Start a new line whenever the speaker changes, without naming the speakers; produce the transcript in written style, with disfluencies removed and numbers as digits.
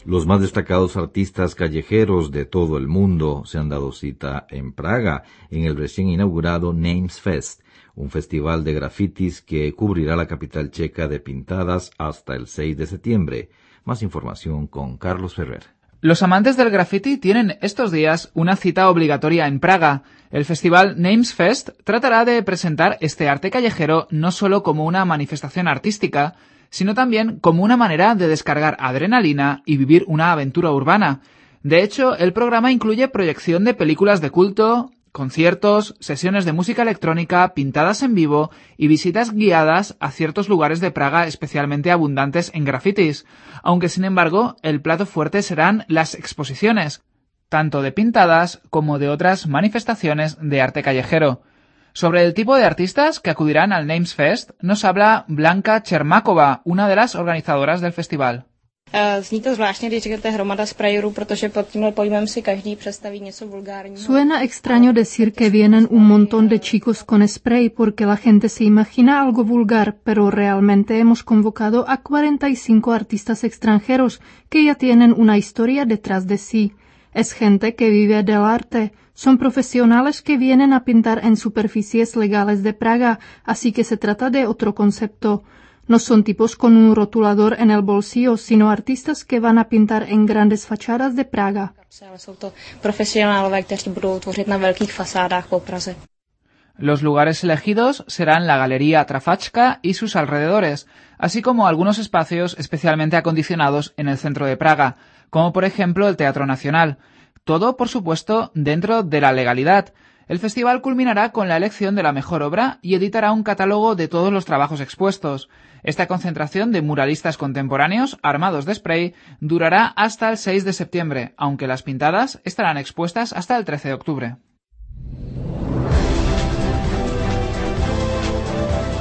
Los más destacados artistas callejeros de todo el mundo se han dado cita en Praga, en el recién inaugurado Names Fest, un festival de grafitis que cubrirá la capital checa de pintadas hasta el 6 de septiembre. Más información con Carlos Ferrer.
Los amantes del graffiti tienen estos días una cita obligatoria en Praga. El festival Names Fest tratará de presentar este arte callejero no solo como una manifestación artística, sino también como una manera de descargar adrenalina y vivir una aventura urbana. De hecho, el programa incluye proyección de películas de culto, conciertos, sesiones de música electrónica, pintadas en vivo y visitas guiadas a ciertos lugares de Praga especialmente abundantes en grafitis, aunque sin embargo el plato fuerte serán las exposiciones, tanto de pintadas como de otras manifestaciones de arte callejero. Sobre el tipo de artistas que acudirán al Names Fest nos habla Blanka Čermáková, una de las organizadoras del festival.
Suena extraño decir que vienen un montón de chicos con spray porque la gente se imagina algo vulgar, pero realmente hemos convocado a 45 artistas extranjeros que ya tienen una historia detrás de sí. Es gente que vive del arte. Son profesionales que vienen a pintar en superficies legales de Praga, así que se trata de otro concepto. No son tipos con un rotulador en el bolsillo, sino artistas que van a pintar en grandes fachadas de Praga.
Los lugares elegidos serán la Galería Trafachka y sus alrededores, así como algunos espacios especialmente acondicionados en el centro de Praga, como por ejemplo el Teatro Nacional. Todo, por supuesto, dentro de la legalidad. El festival culminará con la elección de la mejor obra y editará un catálogo de todos los trabajos expuestos. Esta concentración de muralistas contemporáneos armados de spray durará hasta el 6 de septiembre, aunque las pintadas estarán expuestas hasta el 13 de octubre.